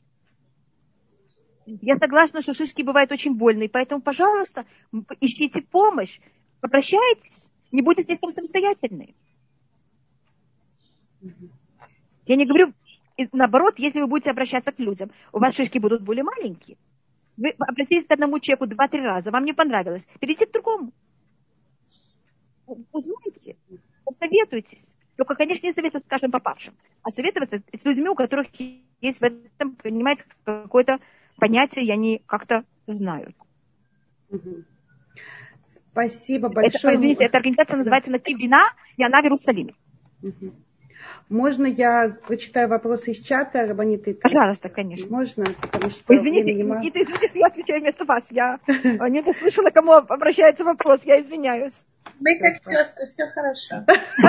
Я согласна, что шишки бывают очень больные, поэтому, пожалуйста, ищите помощь, попрощайтесь, не будьте слишком самостоятельны. Я не говорю, наоборот, если вы будете обращаться к людям, у вас шишки будут более маленькие. Вы обратились к одному человеку два-три раза, вам не понравилось, перейдите к другому. Узнайте, посоветуйте. Только, конечно, не советоваться с каждым попавшим, а советоваться с людьми, у которых есть в этом, понимаете, какое-то понятие, и они как-то знают. Спасибо большое. Это, извините, эта организация называется «Натив вина», и она в Иерусалиме. Угу. Можно я прочитаю вопросы из чата, Рабанит Ита? Пожалуйста, конечно. Можно? Потому что извините, извините, извините, что я отвечаю вместо вас. Я не слышала, кому обращается вопрос. Я извиняюсь. Мы как сестры, все хорошо.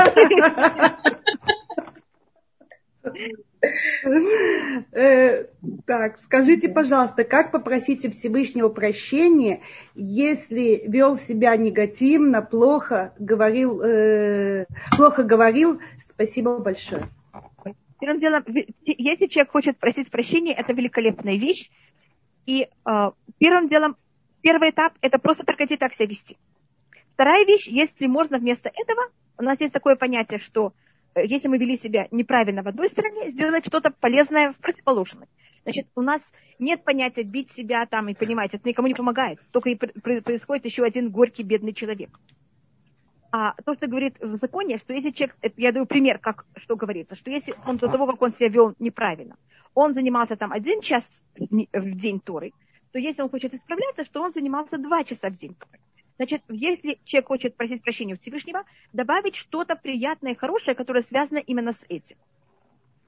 Так, скажите, пожалуйста, как попросить у Всевышнего прощения, если вел себя негативно, плохо говорил, э, плохо говорил? Спасибо большое. Первым делом, если человек хочет просить прощения, это великолепная вещь. И э, первым делом, первый этап, это просто прекратить так себя вести. Вторая вещь, если можно вместо этого, у нас есть такое понятие, что если мы вели себя неправильно в одной стороне, сделать что-то полезное в противоположной. Значит, у нас нет понятия бить себя там, и понимаете, это никому не помогает. Только и происходит еще один горький, бедный человек. А то, что говорит в законе, что если человек, я даю пример, как, что говорится, что если он до того, как он себя вел неправильно, он занимался там один час в день Торы, то если он хочет исправляться, что он занимался два часа в день Торы. Значит, если человек хочет просить прощения у Всевышнего, добавить что-то приятное и хорошее, которое связано именно с этим.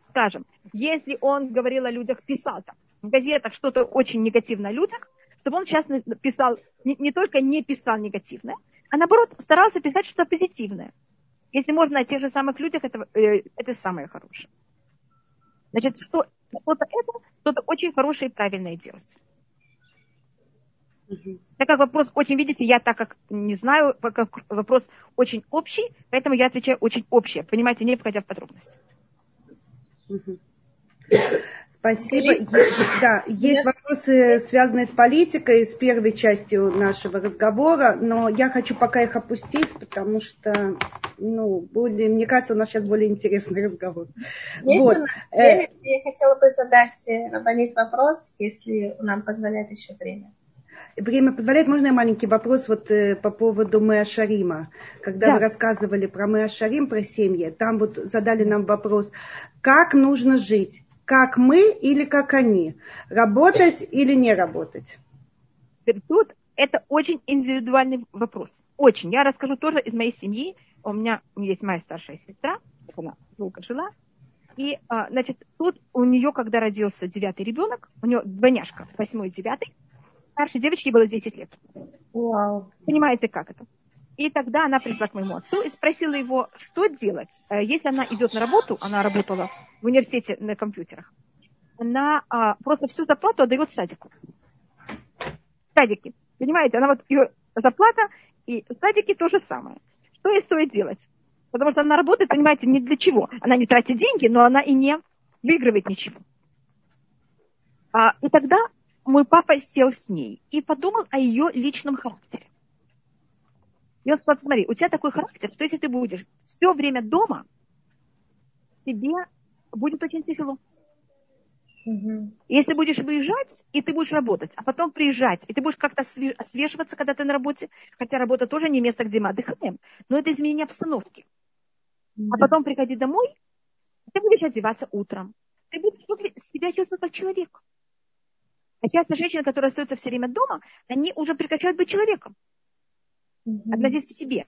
скажем, если он говорил о людях, писал там в газетах что-то очень негативное о людях, чтобы он сейчас писал, не, не только не писал негативное, а наоборот старался писать что-то позитивное. Если можно о тех же самых людях, это, э, это самое хорошее. Значит, что, что-то это, что-то очень хорошее и правильное делать. Uh-huh. Так как вопрос очень, видите, я так как не знаю, как вопрос очень общий, поэтому я отвечаю очень общее, понимаете, не входя в подробности. Uh-huh. Спасибо. Есть, да, есть вопросы, связанные с политикой, с первой частью нашего разговора, но я хочу пока их опустить, потому что, ну, более, мне кажется, у нас сейчас более интересный разговор. Есть вот. У нас время, я хотела бы задать Рабанит вопрос, если нам позволяет еще время. Время позволяет. Можно я маленький вопрос вот э, по поводу Меа Шарима? Когда да. вы рассказывали про Меа Шарим, про семьи, там вот задали нам вопрос, как нужно жить? Как мы или как они? Работать или не работать? Тут это очень индивидуальный вопрос. Очень. Я расскажу тоже из моей семьи. У меня есть моя старшая сестра, она долго жила. И, значит, тут у нее, когда родился девятый ребенок, у нее двойняшка, восьмой и девятый, старшей девочке было десять лет. Вау. Понимаете, как это? И тогда она пришла к моему отцу и спросила его, что делать, если она идет на работу, она работала в университете на компьютерах, она а, просто всю зарплату отдает садику. Садики. Понимаете, она вот ее зарплата и садики то же самое. Что ей стоит делать? Потому что она работает, понимаете, ни для чего. Она не тратит деньги, но она и не выигрывает ничего. А, и тогда мой папа сел с ней и подумал о ее личном характере. И он сказал, смотри, у тебя такой характер, что если ты будешь все время дома, тебе будет очень тяжело. Угу. Если будешь выезжать, и ты будешь работать, а потом приезжать, и ты будешь как-то освеживаться, когда ты на работе, хотя работа тоже не место, где мы отдыхаем, но это изменение обстановки. Угу. А потом приходи домой, ты будешь одеваться утром, ты будешь себя чувствовать как человек. А часто женщины, которые остаются все время дома, они уже прекращают быть человеком. Mm-hmm. Относись к себе.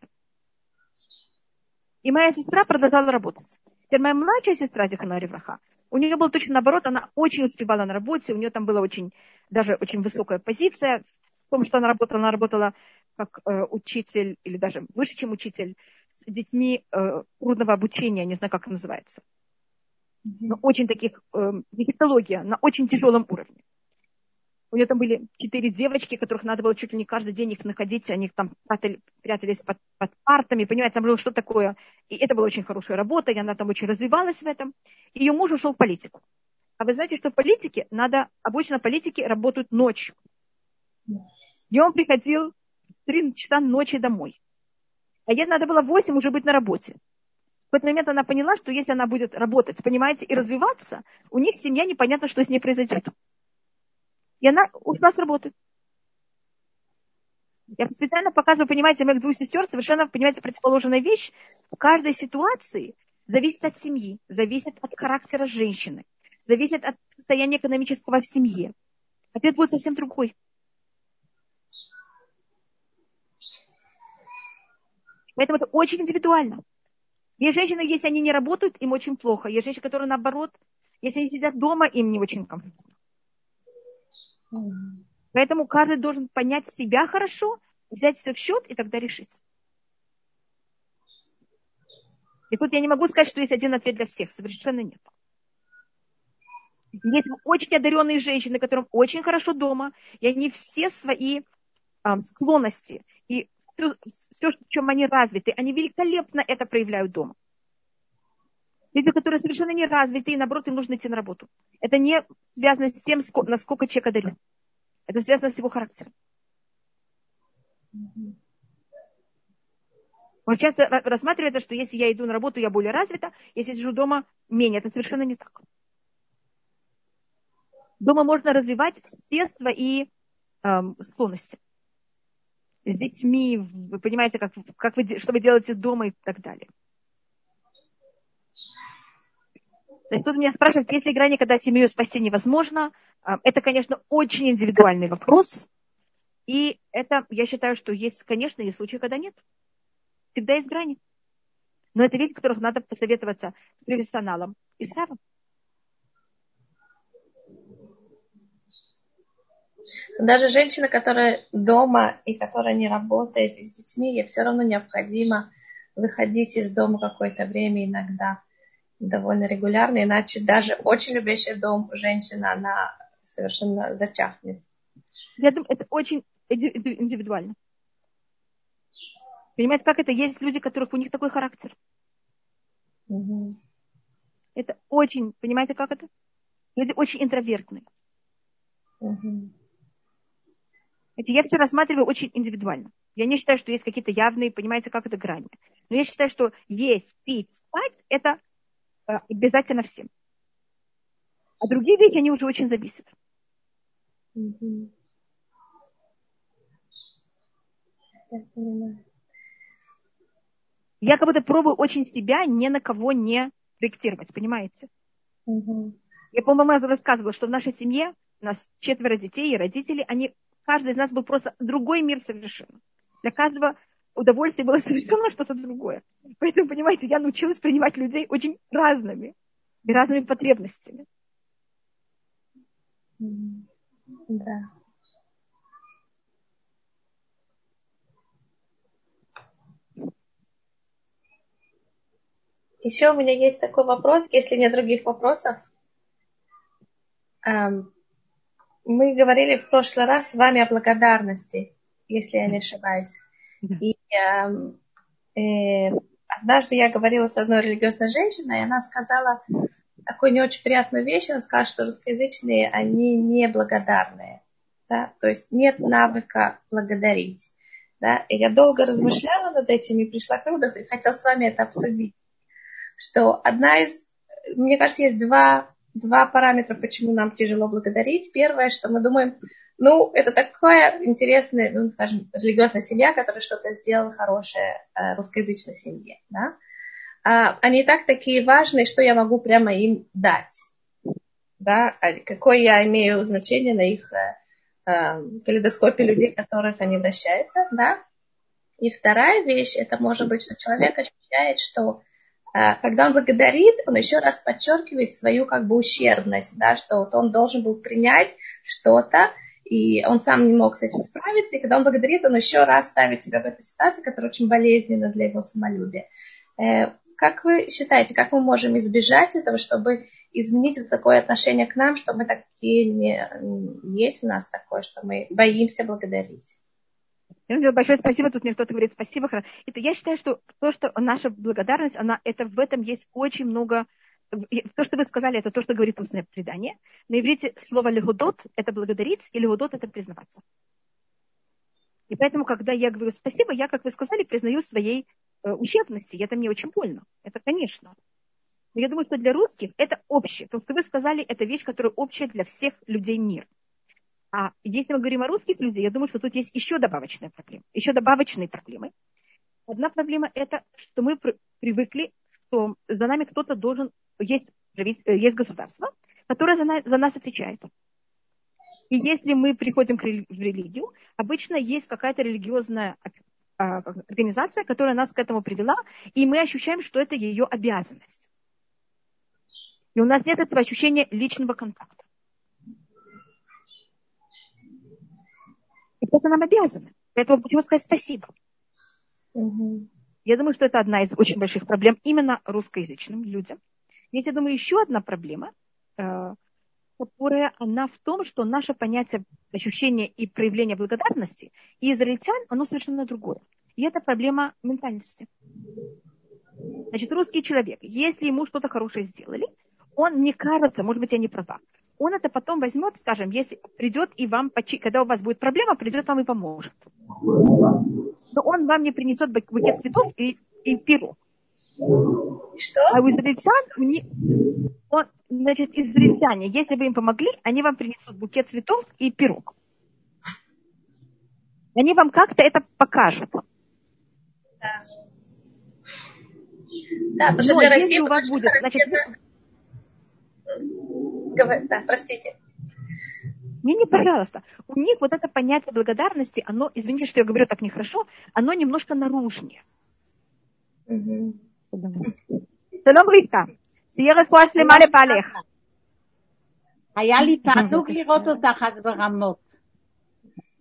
И моя сестра продолжала работать. Теперь моя младшая сестра, Зихана Ревраха, у нее было точно наоборот, она очень успевала на работе, у нее там была очень, даже очень высокая позиция. В том, что она работала, она работала как э, учитель, или даже выше, чем учитель, с детьми э, трудного обучения, не знаю, как это называется. Mm-hmm. Но очень таких, э, дефектология на очень тяжелом уровне. У нее там были четыре девочки, которых надо было чуть ли не каждый день их находить. Они там прятали, прятались под, под партами. Понимаете, там было что такое. И это была очень хорошая работа, и она там очень развивалась в этом. И ее муж ушел в политику. А вы знаете, что в политике надо... Обычно политики работают ночью. И он приходил в три часа ночи домой. А ей надо было в восемь уже быть на работе. В этот момент она поняла, что если она будет работать, понимаете, и развиваться, у них семья непонятно, что с ней произойдет. И она ушла с работы. Я специально показываю, понимаете, моих двух сестер совершенно, понимаете, противоположная вещь. В каждой ситуации зависит от семьи, зависит от характера женщины, зависит от состояния экономического в семье. Ответ будет совсем другой. Поэтому это очень индивидуально. Есть женщины, если они не работают, им очень плохо. Есть женщины, которые наоборот, если они сидят дома, им не очень комфортно. Поэтому каждый должен понять себя хорошо, взять все в счет и тогда решить. И тут я не могу сказать, что есть один ответ для всех. Совершенно нет. Есть очень одаренные женщины, которым очень хорошо дома, и они все свои эм, склонности и все, все, в чем они развиты, они великолепно это проявляют дома. Люди, которые совершенно не развиты, и наоборот, им нужно идти на работу. Это не связано с тем, насколько человек одарен. Это связано с его характером. Mm-hmm. Он часто рассматривается, что если я иду на работу, я более развита, если сижу дома, менее. Это совершенно не так. Дома можно развивать все свои эм, склонности. С детьми, вы понимаете, как, как вы, что вы делаете дома и так далее. Значит, тут меня спрашивают, есть ли грани, когда семью спасти невозможно. Это, конечно, очень индивидуальный вопрос. И это, я считаю, что есть, конечно, есть случаи, когда нет. Всегда есть грани. Но это вещи, в которых надо посоветоваться с профессионалом и с равом. Даже женщина, которая дома и которая не работает и с детьми, ей все равно необходимо выходить из дома какое-то время иногда, довольно регулярно, иначе даже очень любящая дом женщина, она совершенно зачахнет. Я думаю, это очень индивидуально. Понимаете, как это? Есть люди, которых у них такой характер. Угу. Это очень, понимаете, как это? Люди очень интровертные. Угу. Я все рассматриваю очень индивидуально. Я не считаю, что есть какие-то явные, понимаете, как это грани. Но я считаю, что есть, пить, спать, это э, обязательно всем. А другие вещи, они уже очень зависят. Угу. Я понимаю. Я как будто пробую очень себя ни на кого не проектировать, понимаете? Угу. Я, по-моему, рассказывала, что в нашей семье у нас четверо детей и родители, они, каждый из нас был просто другой мир совершенно. Для каждого удовольствие было совершенно что-то другое. Поэтому, понимаете, я научилась принимать людей очень разными и разными потребностями. Да. Еще у меня есть такой вопрос, если нет других вопросов. Эм, мы говорили в прошлый раз с вами о благодарности, если я не ошибаюсь. Да. И эм, э, однажды я говорила с одной религиозной женщиной, и она сказала такую не очень приятную вещь. Она сказала, что русскоязычные, они не благодарные. Да? То есть нет навыка благодарить. Да? И я долго размышляла над этим и пришла к выводу, и хотела с вами это обсудить. Что одна из, мне кажется, есть два, два параметра, почему нам тяжело благодарить. Первое, что мы думаем, ну, это такая интересная, ну, скажем, религиозная семья, которая что-то сделала хорошее э, русскоязычной семье, да. А, они и так такие важные, что я могу прямо им дать, да, а какое я имею значение на их э, э, калейдоскопе людей, которых они вращаются, да. И вторая вещь, это может быть, что человек ощущает, что когда он благодарит, он еще раз подчеркивает свою как бы ущербность, да, что вот он должен был принять что-то, и он сам не мог с этим справиться, и когда он благодарит, он еще раз ставит себя в эту ситуацию, которая очень болезненна для его самолюбия. Как вы считаете, как мы можем избежать этого, чтобы изменить вот такое отношение к нам, что мы такие не... Есть у нас такое, что мы боимся благодарить? Большое спасибо. Тут мне кто-то говорит спасибо. Это, я считаю, что то, что наша благодарность, она, это, в этом есть очень много. То, что вы сказали, это то, что говорит устное предание. На иврите слово легудот – это благодарить, и легудот – это признаваться. И поэтому, когда я говорю спасибо, я, как вы сказали, признаю своей э, ущербности. И это мне очень больно. Это, конечно. Но я думаю, что для русских это общее. То, что вы сказали, это вещь, которая общая для всех людей мира. А если мы говорим о русских людях, я думаю, что тут есть еще добавочная проблема, еще добавочные проблемы. Одна проблема – это, что мы привыкли, что за нами кто-то должен, есть, есть государство, которое за нас, за нас отвечает. И если мы приходим в религию, обычно есть какая-то религиозная организация, которая нас к этому привела, и мы ощущаем, что это ее обязанность. И у нас нет этого ощущения личного контакта. И просто нам обязаны. Поэтому почему сказать спасибо? Угу. Я думаю, что это одна из очень больших проблем именно русскоязычным людям. Есть, я думаю, еще одна проблема, которая она в том, что наше понятие ощущения и проявления благодарности и израильтян, оно совершенно другое. И это проблема ментальности. Значит, русский человек, если ему что-то хорошее сделали, он, мне кажется, может быть, я не права, он это потом возьмет, скажем, если придет и вам, когда у вас будет проблема, придет вам и поможет. Но он вам не принесет букет цветов и, и пирог. Что? А у израильтян, у них, он, значит, израильтяне, если вы им помогли, они вам принесут букет цветов и пирог. Они вам как-то это покажут. Да, да, потому что Но для если России у вас будет, значит, да, простите. Не, не, пожалуйста. У них вот это понятие благодарности, оно, извините, что я говорю так нехорошо, оно немножко наружнее. Угу. שלום רבקה, שיהיה רפואה שלמה לבעלך. היה לי תענוג לראות אותך אז ברמות.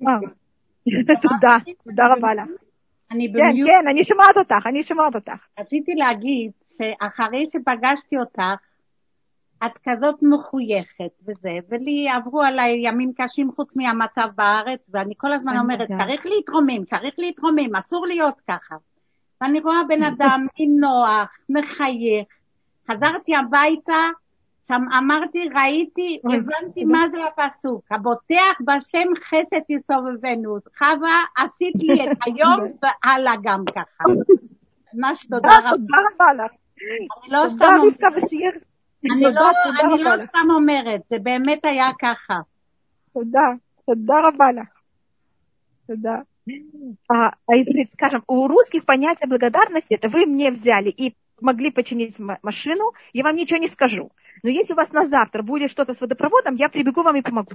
תודה, תודה רבה לך. כן, כן, אני שומעת אותך, אני שומעת אותך. רציתי להגיד שאחרי שפגשתי אותך, את כזאת מחויכת וזה, ולי עברו עליי ימים קשים חוץ מהמצב בארץ, ואני כל הזמן אומרת, צריך להתרומם, צריך להתרומם, אסור להיות ככה. ואני רואה בן אדם נינוח, מחייך, חזרתי הביתה, שם אמרתי, ראיתי, הבנתי מה זה הפסוק, הבוטח בשם חסד יסובבנו, חווה, עשית לי את היום והלאה גם ככה. ממש תודה רבה. תודה רבה לך. אני לא סתם אומרת. אני לא, אני לא סתם אומרת, זה באמת היה ככה. תודה, туда רבה לך. תודה. А иврит, скажем, у русских понятие благодарности, это вы мне взяли и могли починить машину, я вам ничего не скажу. Но если у вас на завтра будет что-то с водопроводом, я прибегу вам и помогу.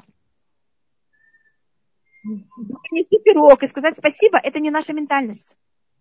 Принести пирог и сказать спасибо, это не наша ментальность.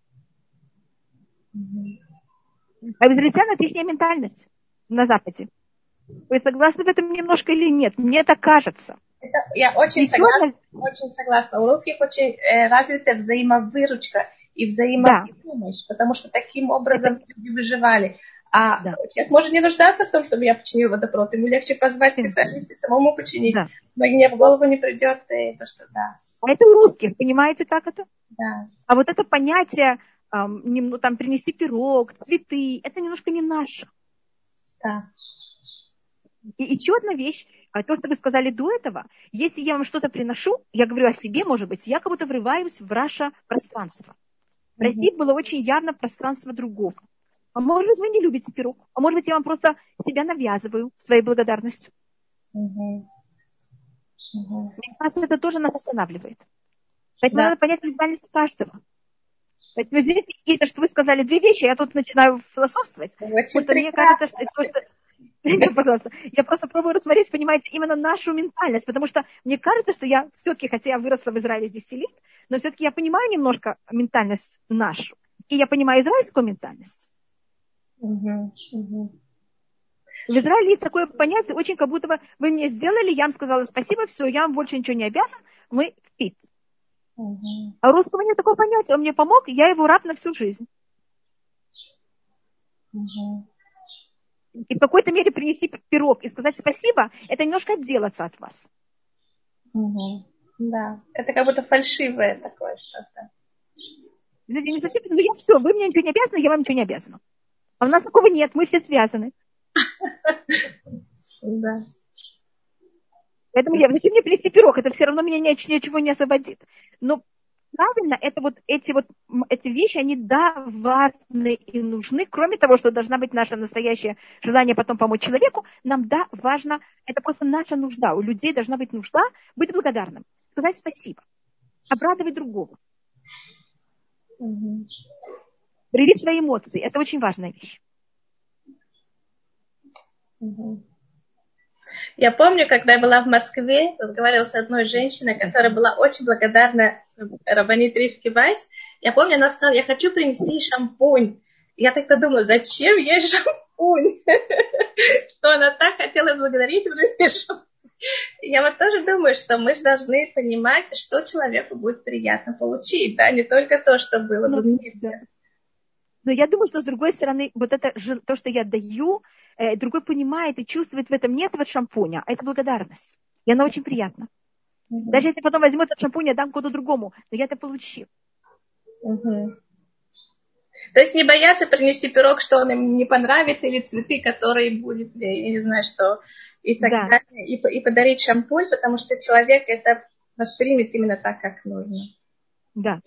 А у израильтян это их ментальность на Западе. Вы согласны в этом немножко или нет? Мне так кажется. Это, я очень согласна, очень согласна. У русских очень э, развита взаимовыручка и взаимопомощь, да. Потому что таким образом люди выживали. А да. Человек может не нуждаться в том, чтобы я починил водопровод. Ему легче позвать специалиста и самому починить. Да. Но мне в голову не придет и то, что да. А это у русских, понимаете, как это? Да. А вот это понятие, эм, ну, там, принести пирог, цветы, это немножко не наше. Да. И еще одна вещь, то, что вы сказали до этого, если я вам что-то приношу, я говорю о себе, может быть, я как будто врываюсь в ваше пространство. В России mm-hmm. было очень явно пространство другого. А может быть, вы не любите пирог, а может быть, я вам просто себя навязываю своей благодарностью. Mm-hmm. Mm-hmm. Мне кажется, это тоже нас останавливает. Поэтому да. Надо понять индивидуальность каждого. Поэтому здесь, и это, что вы сказали две вещи, я тут начинаю философствовать. Вот мне кажется, что то, что... Пожалуйста. Я просто пробую рассмотреть, понимаете, именно нашу ментальность, потому что мне кажется, что я все-таки, хотя я выросла в Израиле с десяти лет, но все-таки я понимаю немножко ментальность нашу. И я понимаю израильскую ментальность. Uh-huh, uh-huh. В Израиле есть такое понятие, очень как будто бы вы мне сделали, я вам сказала спасибо, все, я вам больше ничего не обязан, мы фит. Uh-huh. А у русского нет такого понятия, он мне помог, я его раб на всю жизнь. Uh-huh. И в какой-то мере принести пирог и сказать спасибо, это немножко отделаться от вас. Угу. Да, это как будто фальшивое такое что-то. Не совсем, ну я все, вы мне ничего не обязаны, я вам ничего не обязана. А у нас такого нет, мы все связаны. Да. Поэтому я, зачем мне принести пирог, это все равно меня ни от чего не освободит. Но правильно, это вот эти вот эти вещи, они да, важны и нужны, кроме того, что должна быть наше настоящее желание потом помочь человеку, нам да, важно, это просто наша нужда. У людей должна быть нужда быть благодарным, сказать спасибо, обрадовать другого, угу. проявить свои эмоции. Это очень важная вещь. Угу. Я помню, когда я была в Москве, разговаривала с одной женщиной, которая была очень благодарна рабанит Ривке Вайс. Я помню, она сказала, я хочу принести шампунь. Я тогда думала, зачем ей шампунь? Что она так хотела благодарить и принести шампунь. Я вот тоже думаю, что мы же должны понимать, что человеку будет приятно получить, да, не только то, что было бы в мире. Но я думаю, что с другой стороны, вот это то, что я даю, э, другой понимает и чувствует в этом нет вот шампуня, а это благодарность. И она очень приятна. Uh-huh. Даже если потом возьму этот шампунь, я дам кому-то другому, но я это получил. Uh-huh. То есть не бояться принести пирог, что он им не понравится, или цветы, которые будет, я не знаю, что, и так да. далее, и, и подарить шампунь, потому что человек это воспримет именно так, как нужно. Да.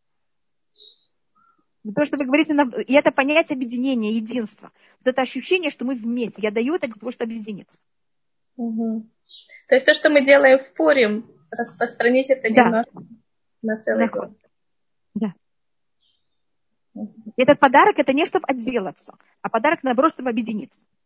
То, что вы говорите, и это понятие объединения, единства. Вот это ощущение, что мы вместе. Я даю это для того, чтобы объединиться. Угу. То есть то, что мы делаем в Пурим, распространить это да. немножко на целый да. год. Да. Угу. Этот подарок, это не чтобы отделаться, а подарок, наоборот, чтобы объединиться.